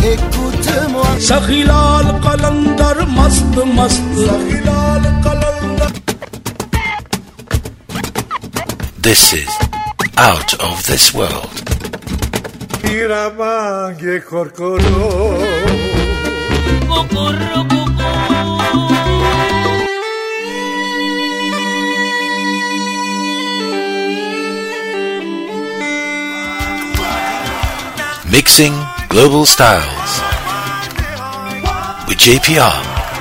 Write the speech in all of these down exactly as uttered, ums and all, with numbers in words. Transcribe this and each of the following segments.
écoute-moi. Sakhilal Qalandar mast mast Sakhilal Qalandar. This is Out of This World. Iramange korkoro Kokorro koko. Mixing Global Styles with J P R.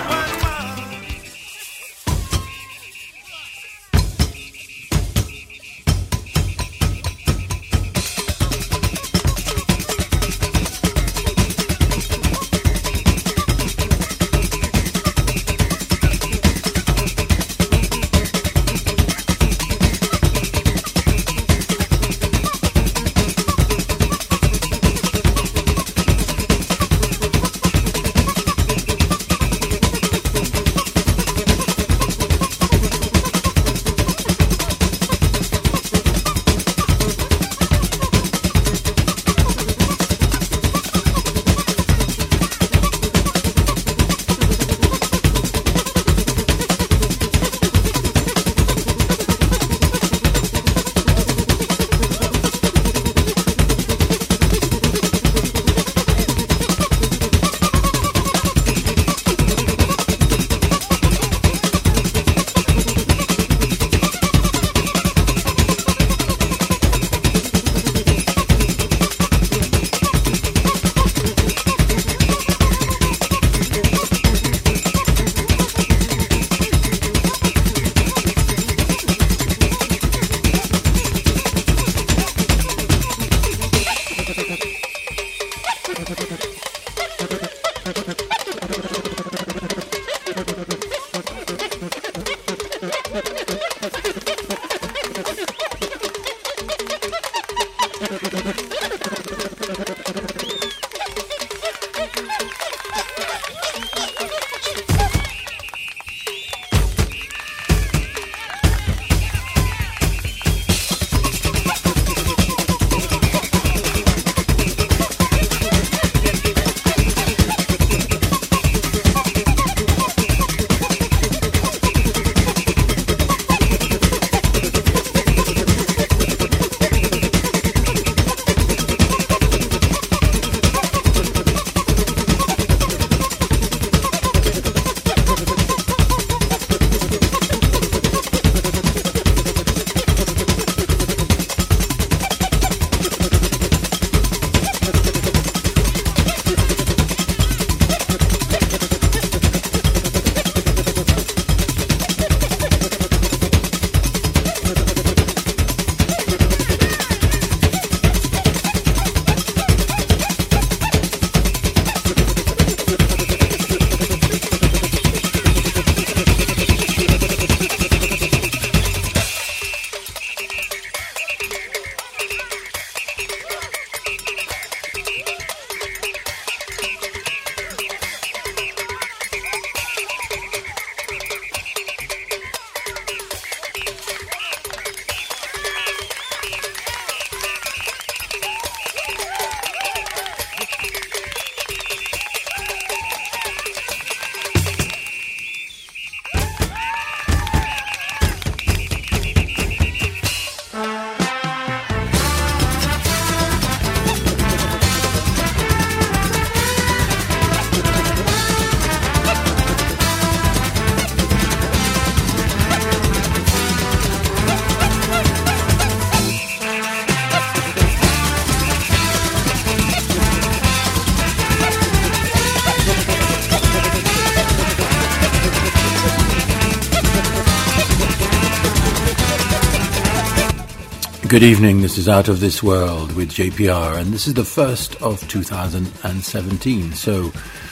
Good evening, this is Out of This World with J P R, and this is the first of two thousand seventeen. So,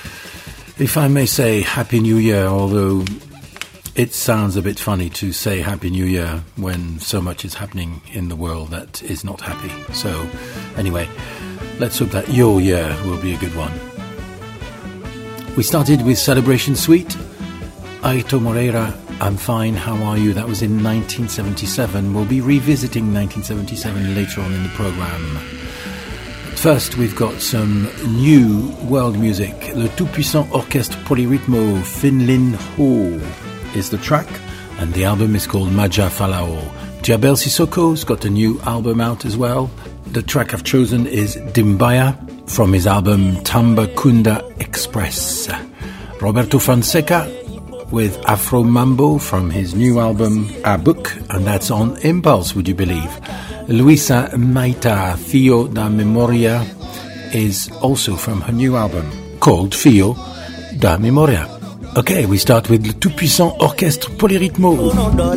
if I may say Happy New Year, although it sounds a bit funny to say Happy New Year when so much is happening in the world that is not happy. So, anyway, let's hope that your year will be a good one. We started with Celebration Suite, Aito Moreira, I'm Fine, How Are You? That was in nineteen seventy-seven. We'll be revisiting nineteen seventy-seven later on in the program. But first we've got some new world music. Le tout-puissant orchestre Polyrhythmo, Finlin Ho is the track, and the album is called Maja Falao. Djabel Sissoko's got a new album out as well. The track I've chosen is Dimbaya from his album Tamba Kunda Express. Roberto Fonseca with Afro Mambo from his new album A Book, and that's on Impulse, would you believe? Luisa Maita, Fio da Memoria, is also from her new album called Fio da Memoria. Okay, we start with Le tout-puissant orchestre Polyrhythmo.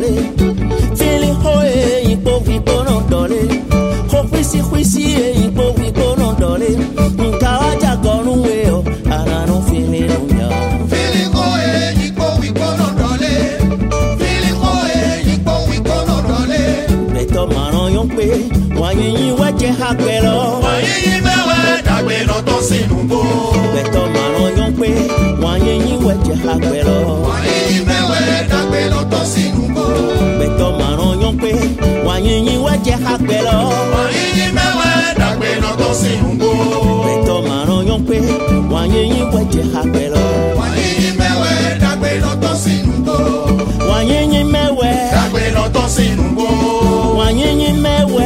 Wanyi weje hagbelo wanyi mewe dagbe no to sinu bo beto maro yon pe wanyi weje hagbelo wanyi mewe dagbe no to sinu bo beto maro yon pe wanyi weje hagbelo wanyi mewe dagbe no to sinu bo beto maro yon pe wanyi weje hagbelo wanyi mewe dagbe no to sinu bo wanyi mewe dagbe no to sinu bo wanyi mewe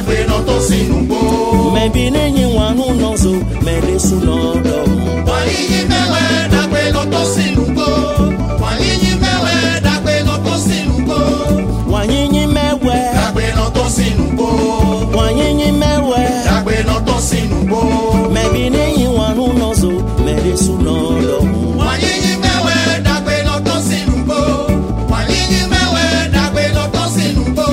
maybe nenyi wanu nonzo mele sunodo wanyi mewe dagbe loto sinugo wanyi mewe dagbe loto sinugo wanyi mewe dagbe loto sinugo wanyi mewe dagbe loto sinugo maybe nenyi wanu nonzo mele sunodo wanyi mewe dagbe loto sinugo wanyi mewe dagbe loto sinugo.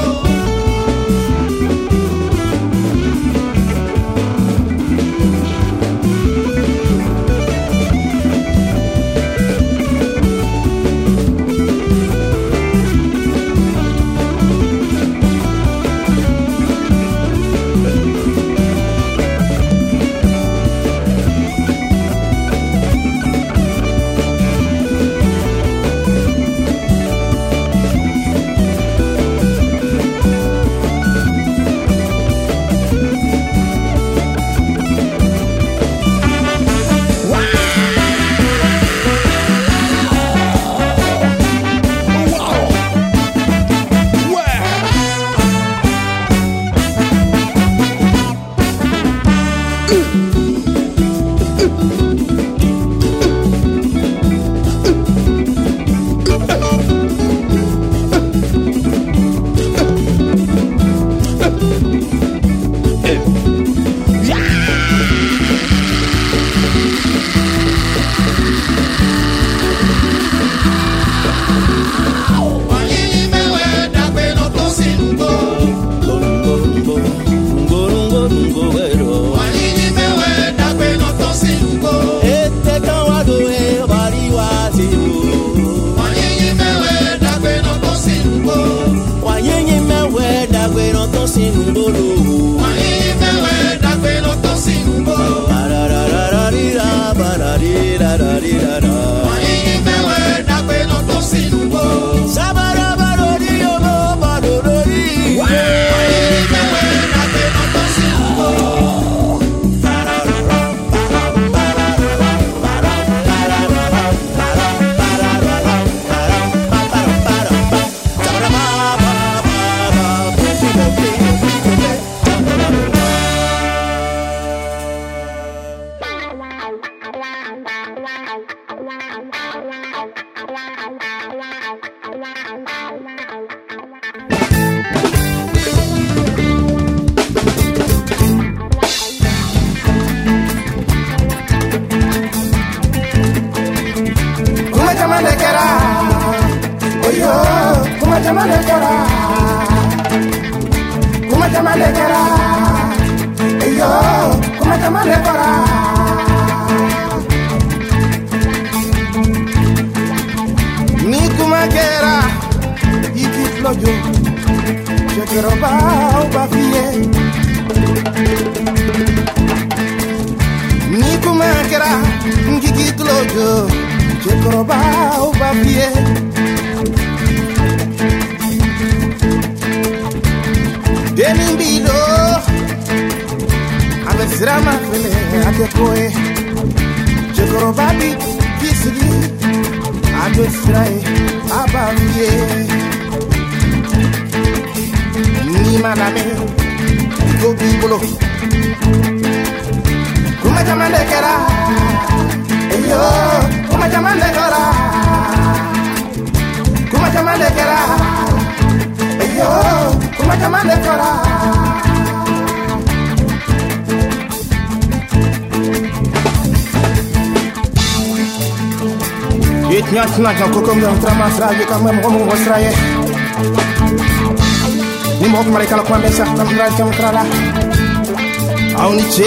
Rama fele ate koe Jekoro babi kisigi Ado sirae abamye Ni maname Go bibolo Kuma jamande kera Eyo Kuma jamande kera Kuma jamande kera Eyo Kuma jamande kera It nyat nyat ko ko mo trama sraje ka mo mo sraje Ni mo ko mari kala ko ande sa tam dra kam trala Awni che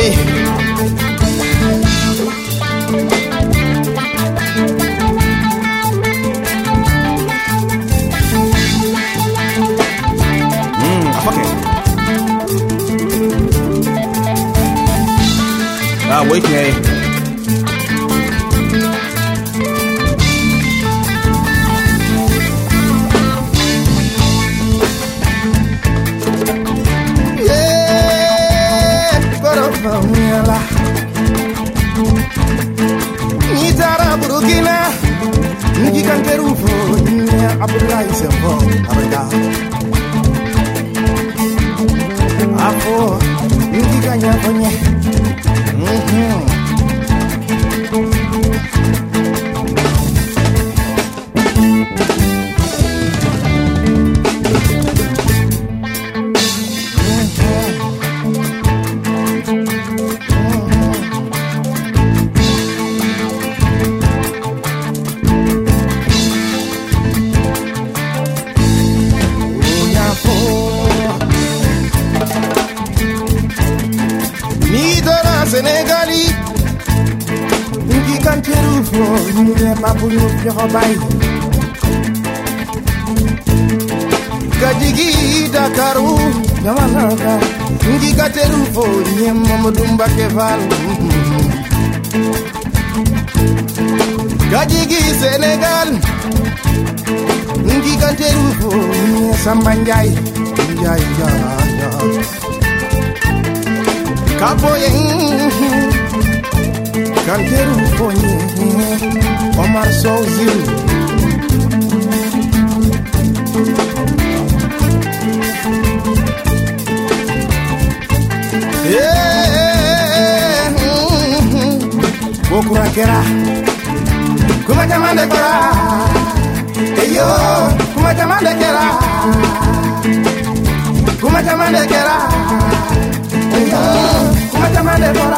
Hmm okay Ah wait hey Miala Nitara Burukina Niki Kankerufo Nya Abulai Sembo Abada Afo Niki Kanya Ponye Mhm Senegali Ngi kanteru fo Ngi papu nyupi hobai Kajigi Dakaru Namanaga Ngi kanteru fo Ngi mamudumba keval Kajigi Senegal Ngi kanteru fo Ngi sambanjai Njai njai Kapoyen Kanteru ponye Omar Souzil Bokura kera Kuma jamande kera Eyo Kuma jamande kera Kuma jamande kera Eyo Kuma jamande kera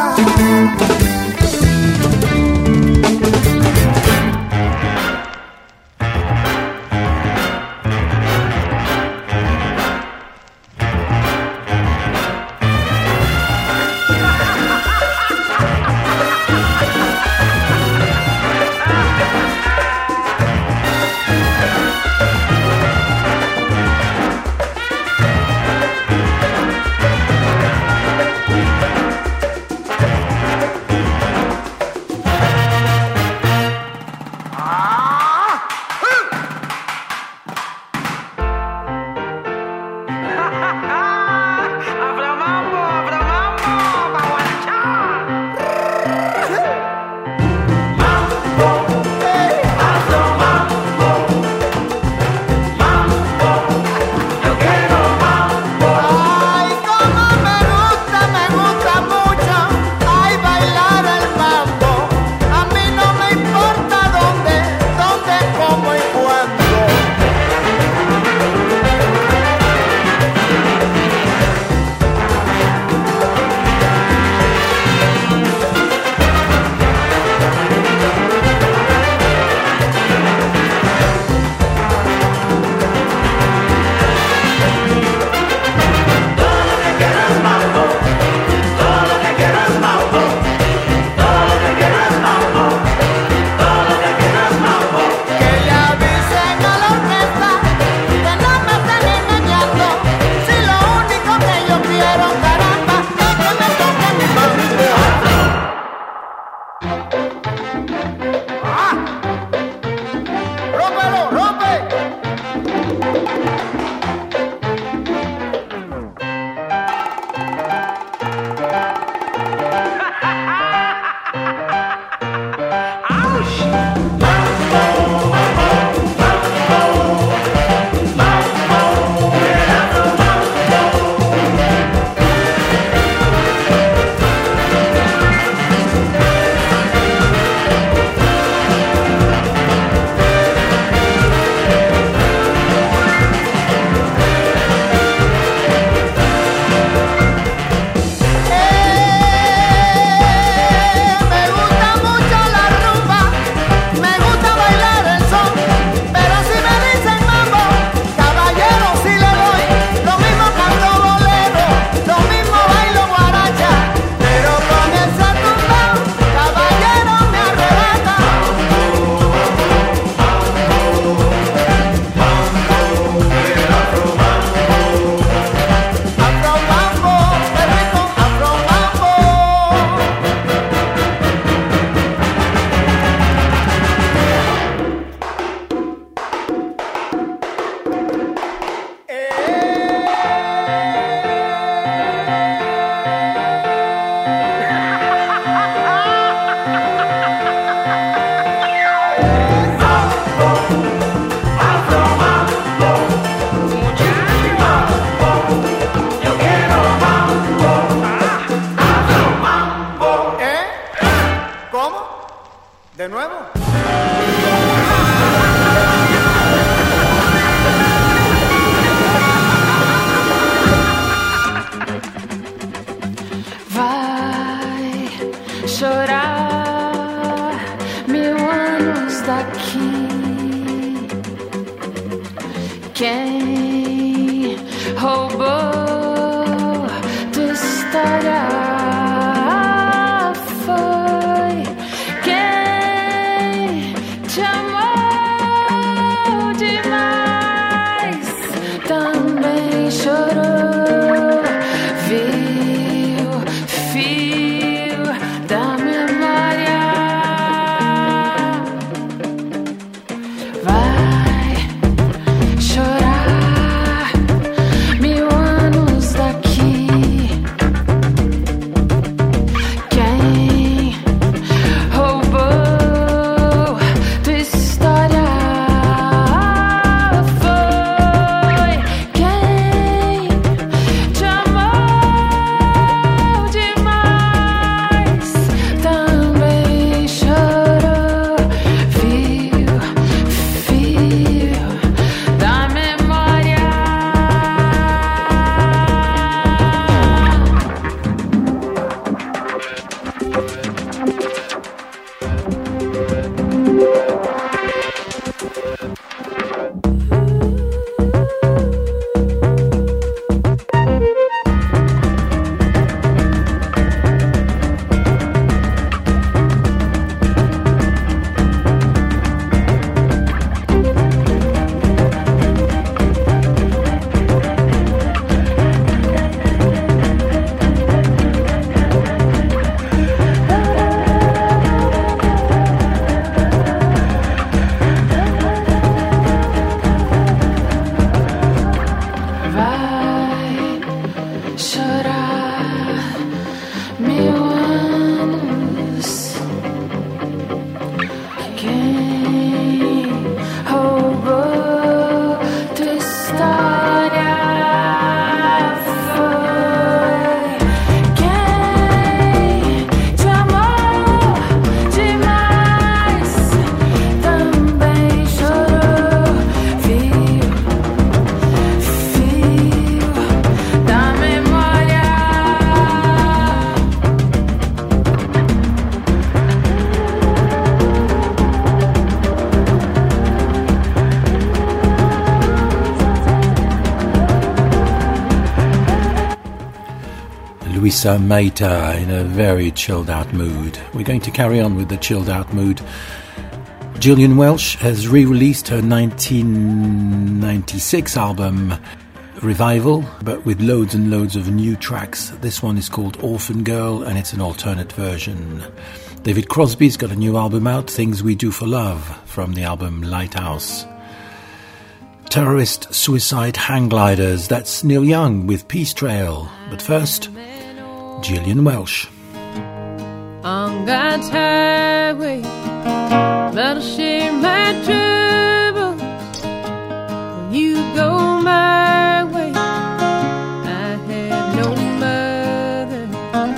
Luisa Maita in a very chilled out mood. We're going to carry on with the chilled out mood. Gillian Welch has re-released her nineteen ninety-six album Revival, but with loads and loads of new tracks. This one is called Orphan Girl, and it's an alternate version. David Crosby's got a new album out, Things We Do for Love, from the album Lighthouse. Terrorist Suicide Hang Gliders, that's Neil Young with Peace Trail. But first, Gillian Welch. On God's highway, that'll share my trouble. When you go my way, I have no mother,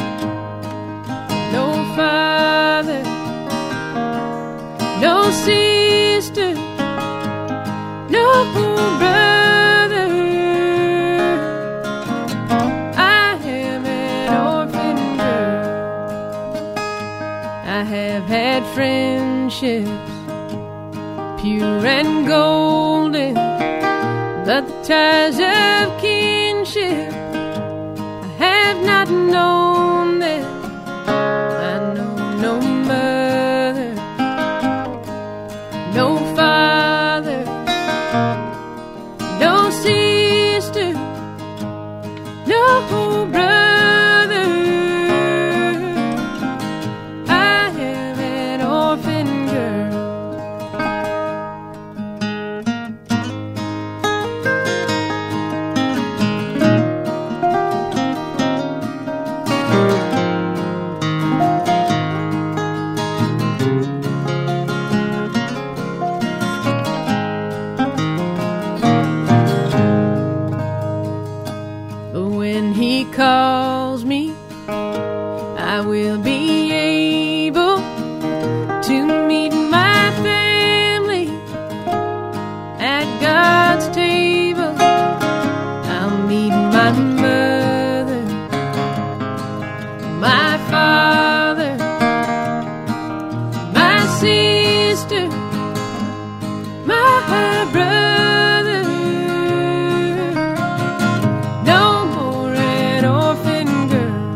no father, no sister, no brother. I am an orphan girl. I have had friendships pure and golden, but the ties of kinship I have not known them. I know no mother, no father, no sister, no brother. I am an orphan girl. When he calls me, I will be able to meet my family at God's table. I'll meet my mother, my father, my sister, my brother. No more an orphan girl.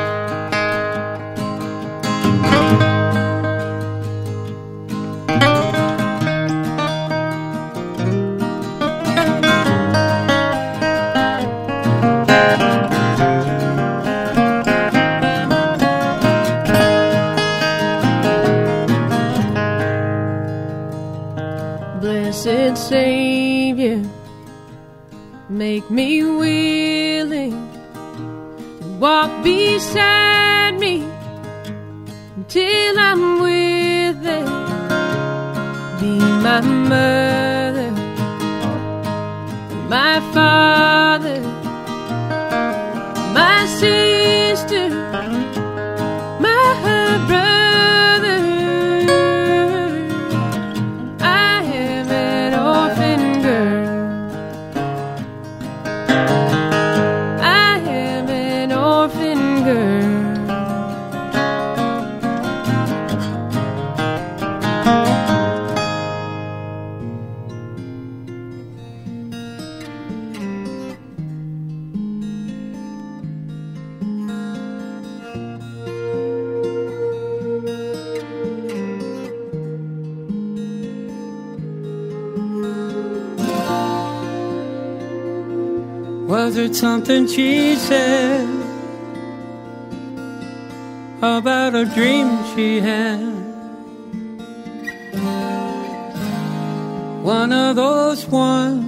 Blessed Savior, make me willing to walk beside me until I'm with them. Be my mother, my father, my sister, my brother. I am an orphan girl. I am an orphan girl. Was it something she said about a dream she had? One of those ones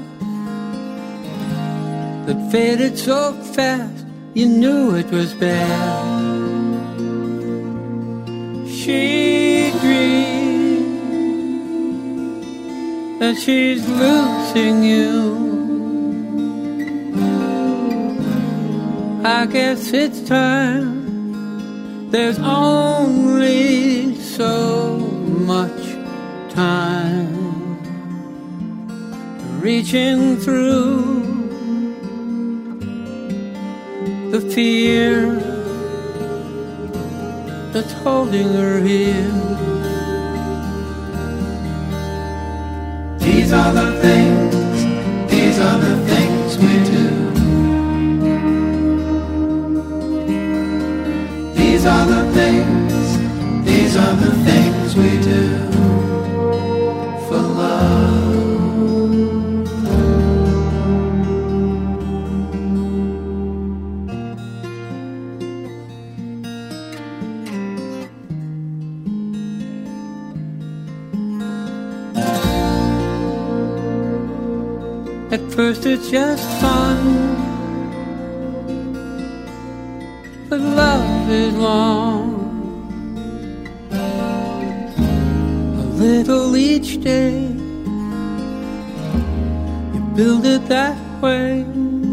that faded so fast you knew it was bad. She dreamed that she's losing you. I guess it's time. There's only so much time. Reaching through the fear that's holding her here. These are the things, these are the things we do. are the things, these are the things we do for love. At first it's just fun, but love is long. A little each day, you build it that way.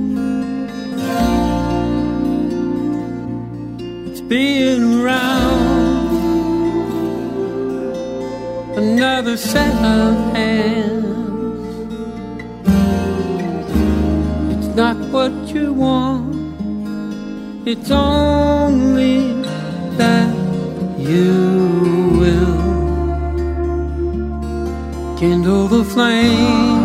It's being around another set of hands. Not what you want, it's only that you will kindle the flame.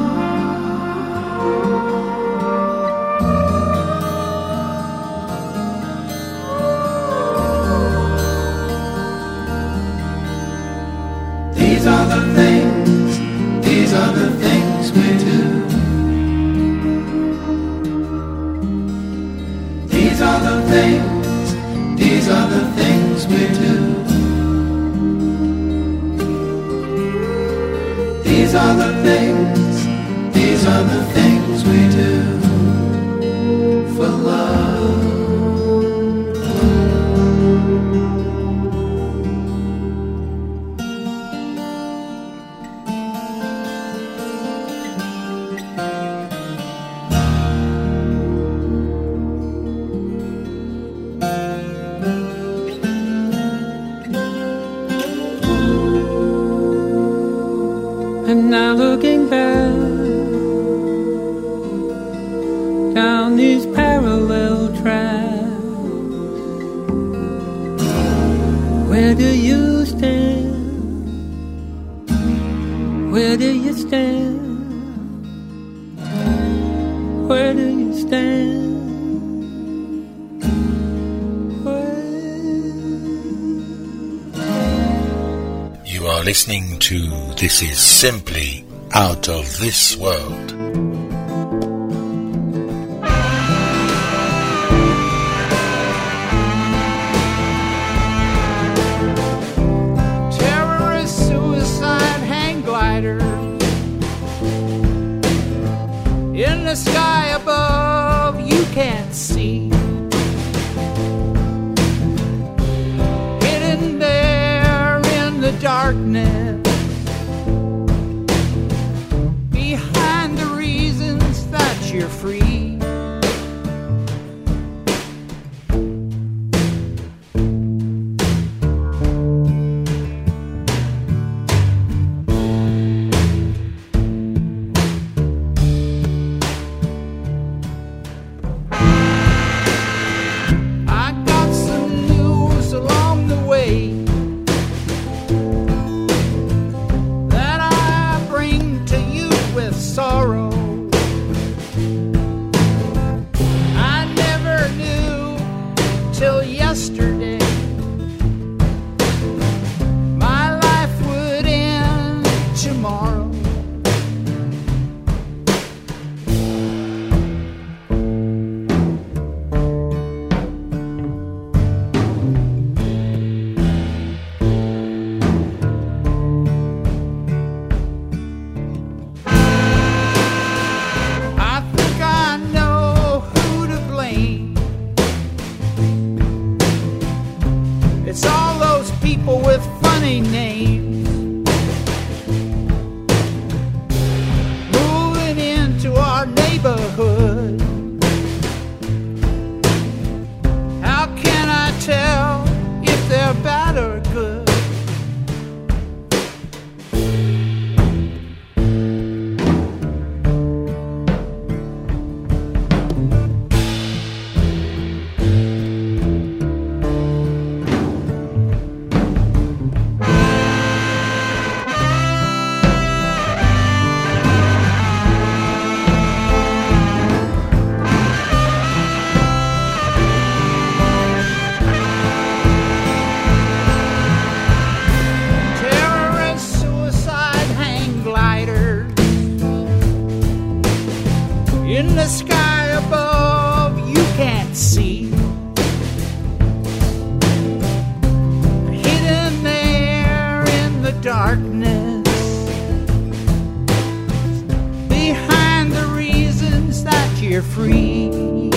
These are the things, these are the things we do. These are the things, these are the things we do. These are the things, these are the things we do for love. And now looking back down these parallel tracks, where do you stand? Where do you stand? Where do you stand? You are listening to This Is Simply Out of This World. Terrorist, suicide, hang glider in the sky above, you can't see. Hidden there in the darkness, behind the reasons that you're free. I got some news along the way that I bring to you with sorrow. above you can't see. Hidden there in the darkness, behind the reasons that you're free.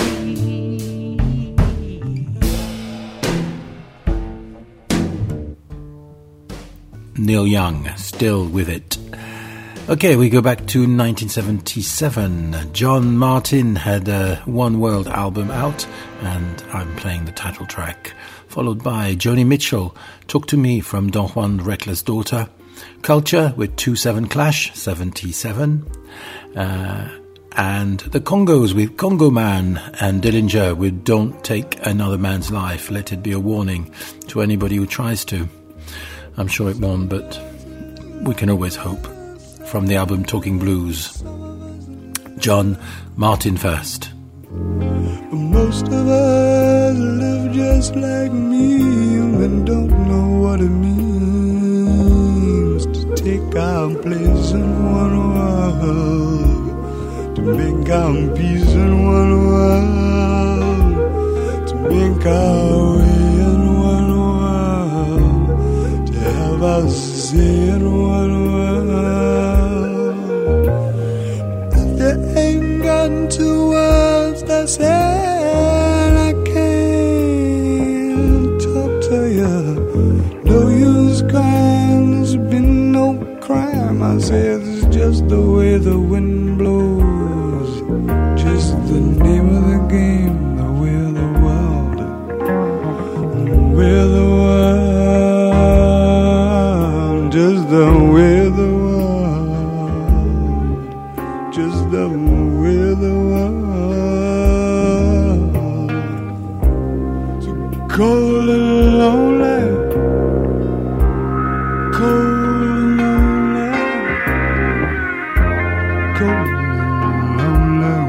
Neil Young, still with it. Okay, we go back to nineteen seventy-seven. John Martin had a One World album out, and I'm playing the title track, followed by Joni Mitchell, Talk to Me from Don Juan Reckless Daughter, Culture with two seven Clash, seventy-seven, uh, and the Congos with Congo Man, and Dillinger with Don't Take Another Man's Life, Let It Be a Warning to anybody who tries to. I'm sure it won't, but we can always hope. From the album Talking Blues, John Martin first. Most of us live just like me and don't know what it means to take our place in one world, to make our peace in one world, to make our way in one world, to have our say in one world. Ain't got two words that said I can't talk to you. No use crying, there's been no crime. I said it's just the way the wind blows, just the name of the game, the way of the world, the way of the world, just the way of the world. Just the way of the world. So cold and lonely, cold and lonely, cold and lonely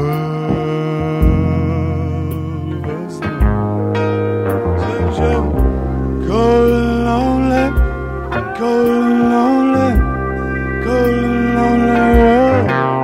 world. Such a cold and lonely, cold and lonely, cold and lonely world.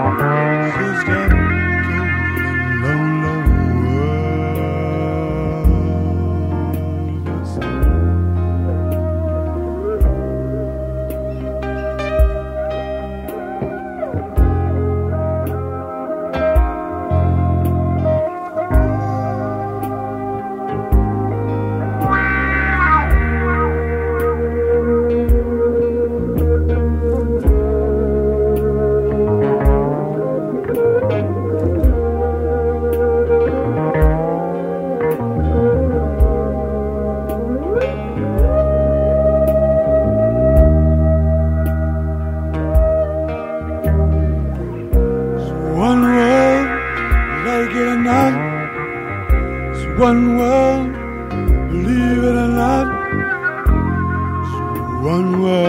One world, believe it or not, it's one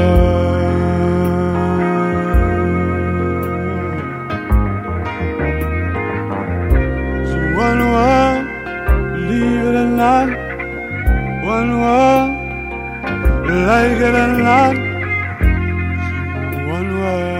world. It's one world, believe it or not, one world, like it or not, it's one world.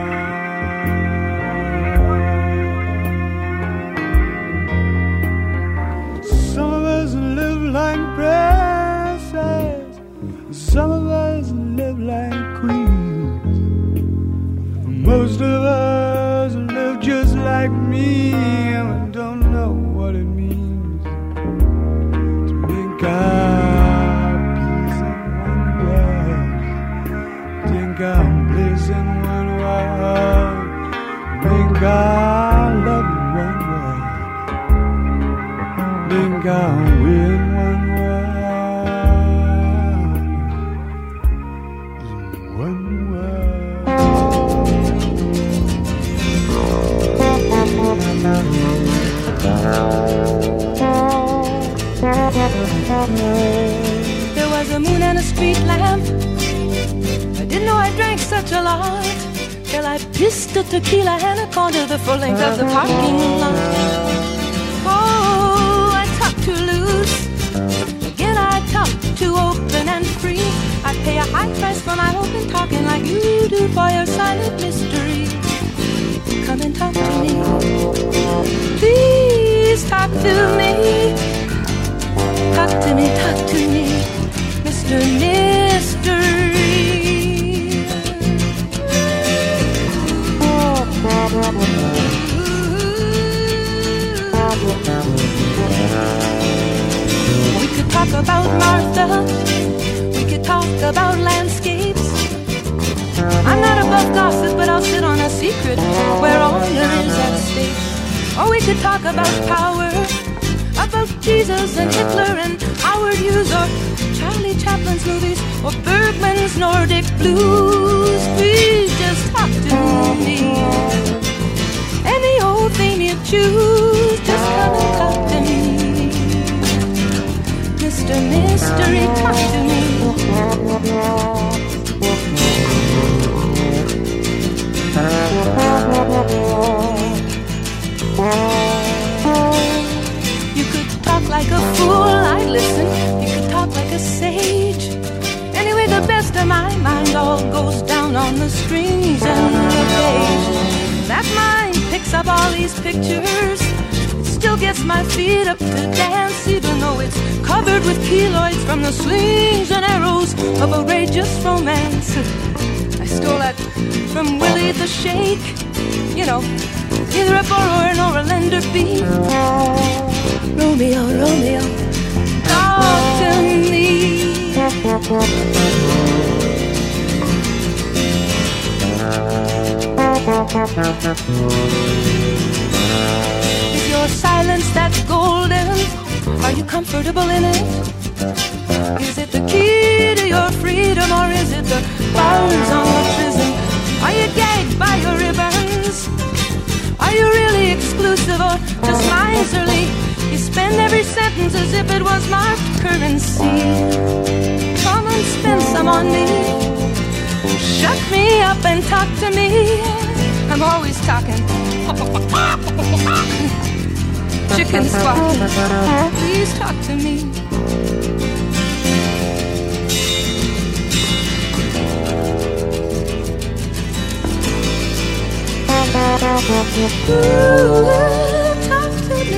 Some of us live like queens. Most of us live just like me, and I don't know what it means to make our peace in one world, take our place in one world, make our love in one world, make our way in one world. There was a moon and a street lamp. I didn't know I drank such a lot till I pissed a tequila and a corner the full length of the parking lot. Oh, I talk too loose. Again I talk too open and free. I pay a high price for my open talking like you do for your silent mystery. Come and talk to me, please. talk to me. Talk to me, talk to me, Mister Mystery. We could talk about Martha. We could talk about landscapes. I'm not above gossip, but I'll sit on a secret where honor is at stake. Or we could talk about power, about Jesus and Hitler and Howard Hughes, or Charlie Chaplin's movies, or Bergman's Nordic blues. Please just talk to me. Any old theme you choose, just come and talk to me. Mister Mystery, talk to me. You could talk like a fool, I'd listen. You could talk like a sage. Anyway, the best of my mind all goes down on the strings and the page. That mind picks up all these pictures. It still gets my feet up to dance, even though it's covered with keloids from the slings and arrows of outrageous romance. I stole that from Willie the Shake. You know, neither a borrower nor a lender be. Romeo, Romeo, talk to me. Is your silence that golden? Are you comfortable in it? Is it the key to your freedom, or is it the bars on the prison? Are you gagged by your ribbons? Are you really exclusive or just miserly? You spend every sentence as if it was marked currency. Come and spend some on me. Shut me up and talk to me. I'm always talking. Chicken squawking. Please talk to me. Ooh, talk to me.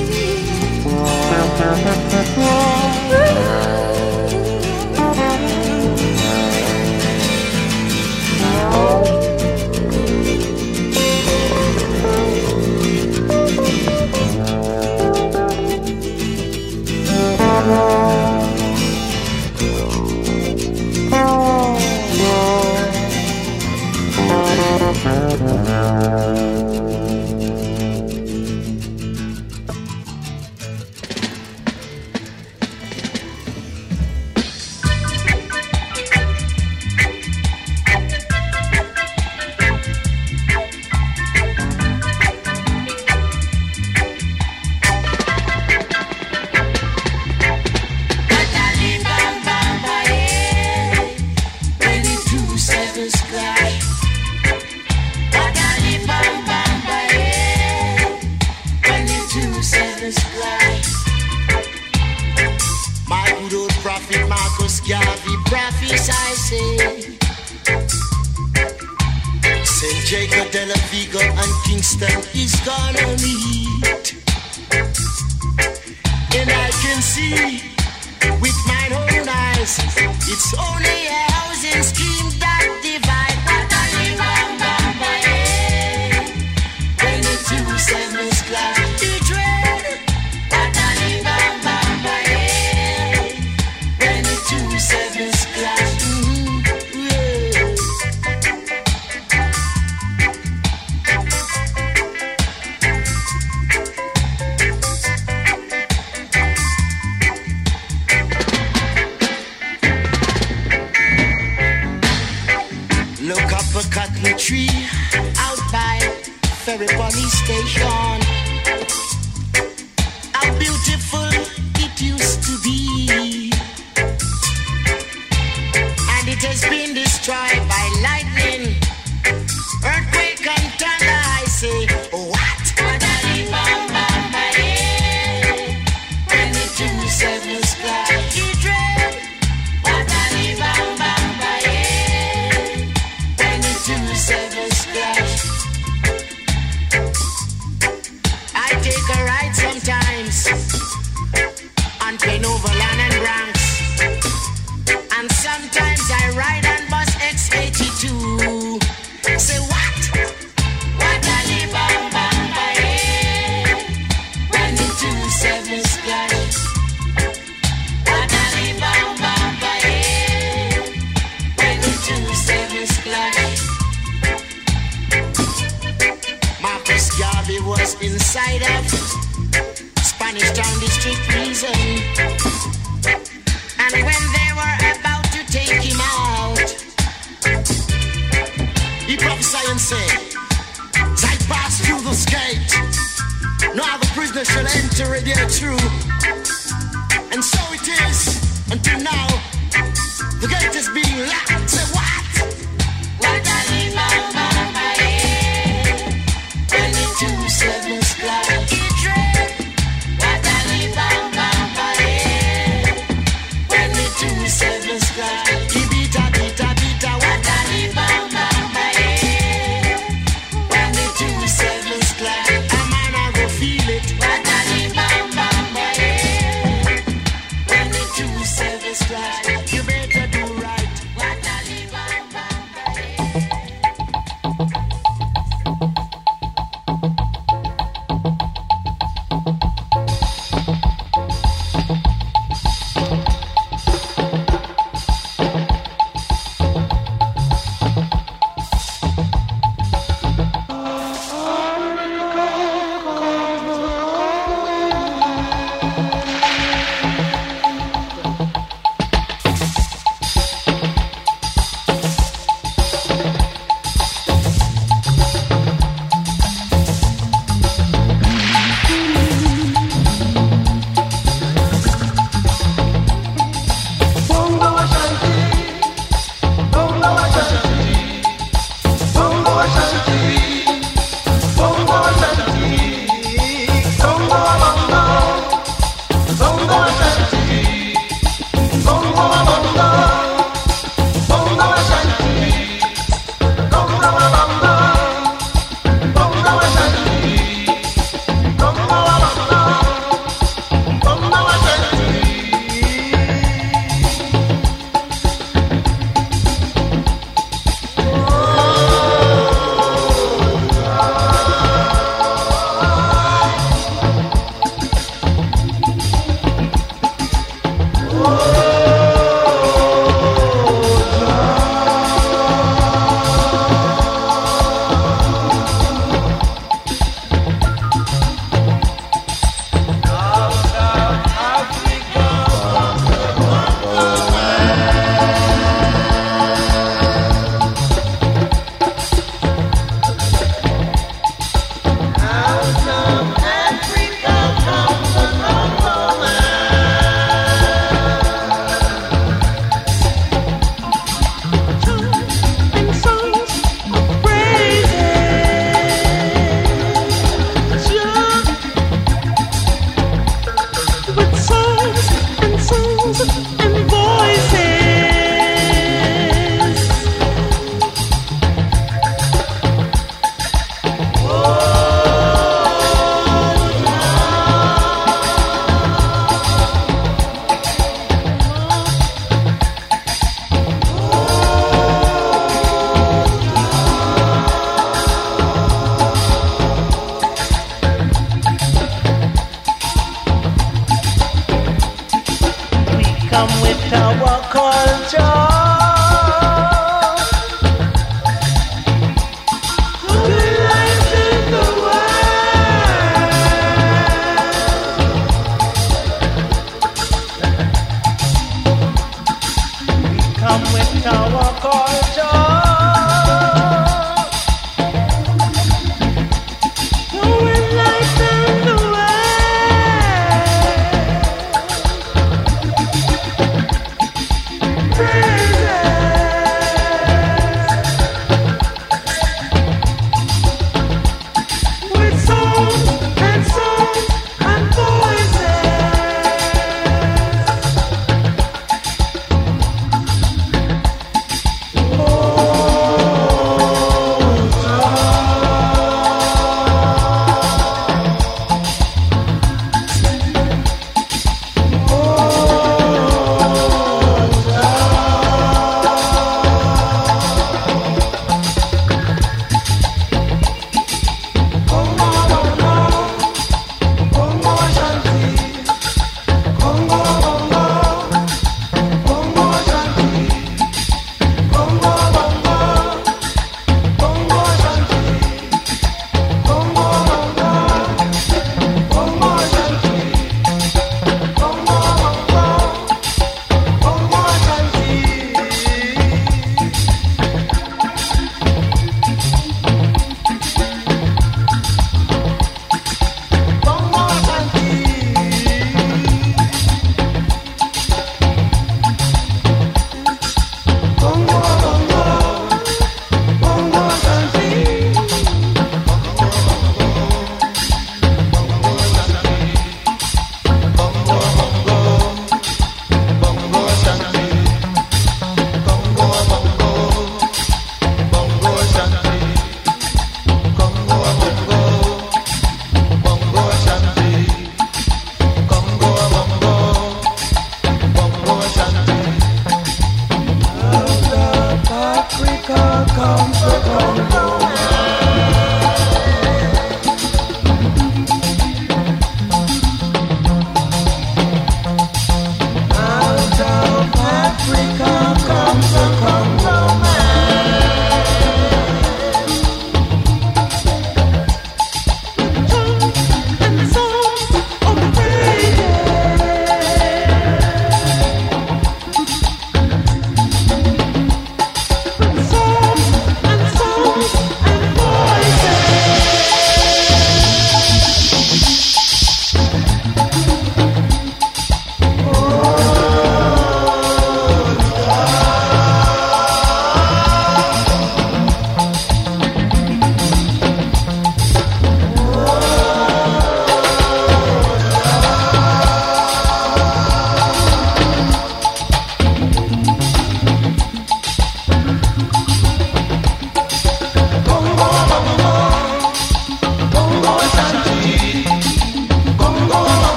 I take a ride sometimes. service class. Wadali bam bam bae. When the two service class. Marcus Garvey was inside of Spanish Town District Prison. And when they were about to take him out, he prophesied and said, as I pass through this gate, no other prisoner shall enter it there through. And so it is until now. The gate is being locked. Say what? Wadali bam bam bae. When the two servants clap, Wadali bam bam bae. When the two servants clap, Ibita bita bita Wadali bam bam bae. When the two servants clap, a man I go feel it. Wadali bam bam bae. When the two servants clap, you better do right. Wadali bam bam bae.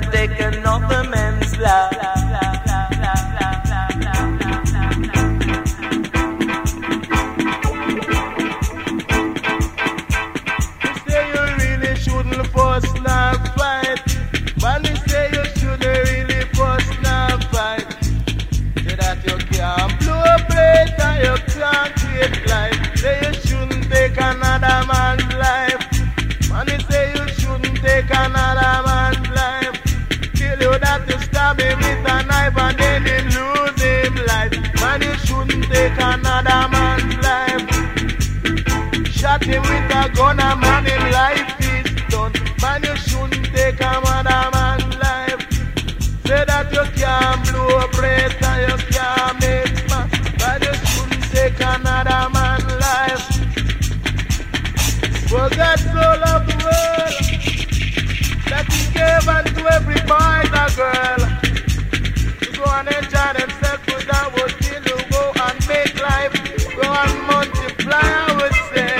to take another man's life. You say you really shouldn't fuss, not fight. When you say you shouldn't really fuss, not fight. Say that you can't blow a plate and you can't create life. Say you shouldn't take another man's life. When you say you shouldn't take another man's life. Tell you that you stab him with a knife and then him lose him life. Man, you shouldn't take another man's life. Shot him with a gun and man, him life is done. Man, you shouldn't take another man's life. Say that you can't blow a breath and you can't make man. Man, you shouldn't take another man's life. For God so loved the world that he gave unto every boy and girl to go and enjoy themselves, but that would kill you. Go and make life, go and multiply, I would say.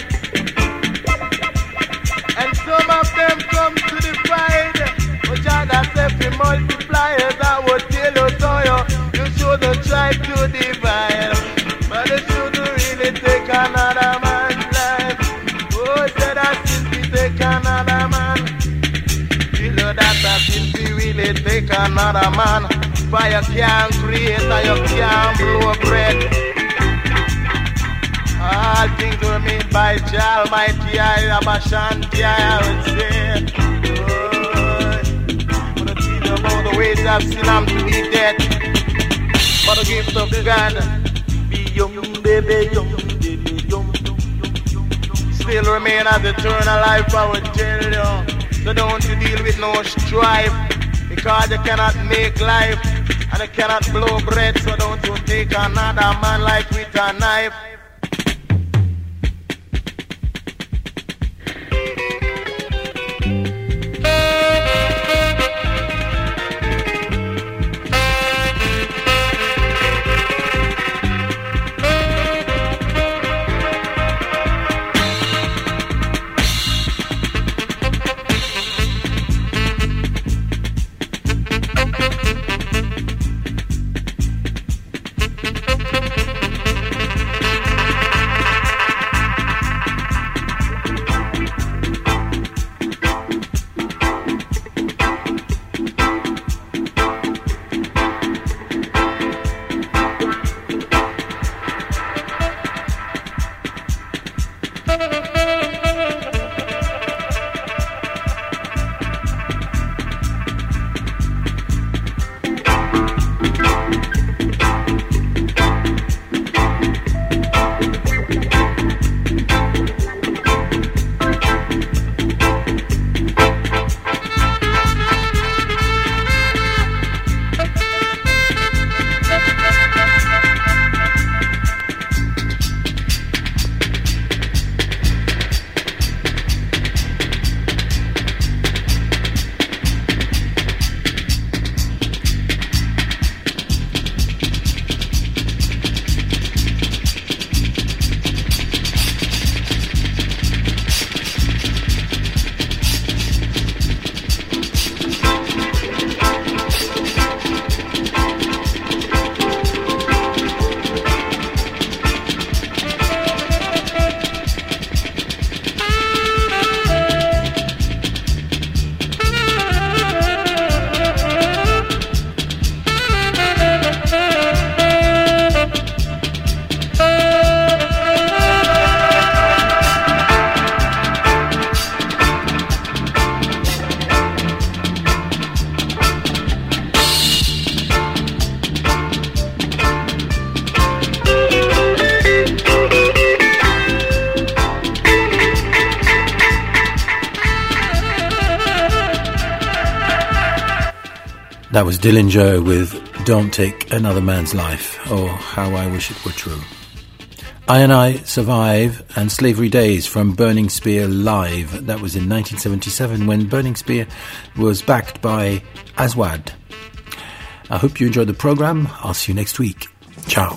And some of them come to the fight, but God has every multiplier that would kill you. So you, you shouldn't try to divide, but you shouldn't really take another man's life. Oh, say that since we take another man, you know that that since we really take another man, fire can't create or you can't blow bread. All things were made by Jah Almighty, I am a shanty, I would say. Oh, I'm gonna tell you about the ways of sin and to be dead. But the gift of God, be young, baby, young, baby, young. Still remain as eternal life, I would tell you. So don't you deal with no strife, because you cannot make life and you cannot blow bread. So don't you take another man life with a knife. That was Dillinger with Don't Take Another Man's Life. Oh, how I wish it were true. I and I Survive and Slavery Days from Burning Spear Live. That was in nineteen seventy-seven when Burning Spear was backed by Aswad. I hope you enjoyed the program. I'll see you next week. Ciao.